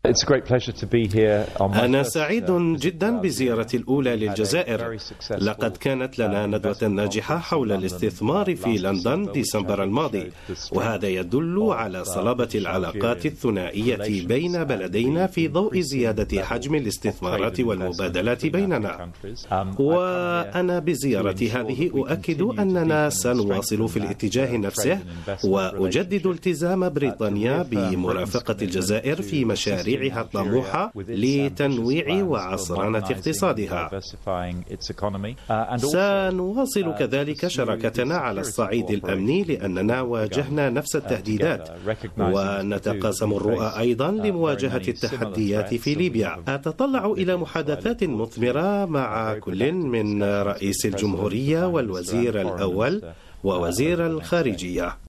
أنا سعيد جدا بزيارتي الأولى للجزائر. لقد كانت لنا ندوة ناجحة حول الاستثمار في لندن ديسمبر الماضي، وهذا يدل على صلابة العلاقات الثنائية بين بلدينا في ضوء زيادة حجم الاستثمارات والمبادلات بيننا. وأنا بزيارتي هذه أؤكد أننا سنواصل في الاتجاه نفسه، وأجدد التزام بريطانيا بمرافقة الجزائر في مشاريعها الطموحة لتنويع وعصرنة اقتصادها. سنواصل كذلك شراكتنا على الصعيد الأمني، لأننا واجهنا نفس التهديدات، ونتقاسم الرؤى أيضا لمواجهة التحديات في ليبيا. أتطلع إلى محادثات مثمرة مع كل من رئيس الجمهورية والوزير الأول ووزير الخارجية.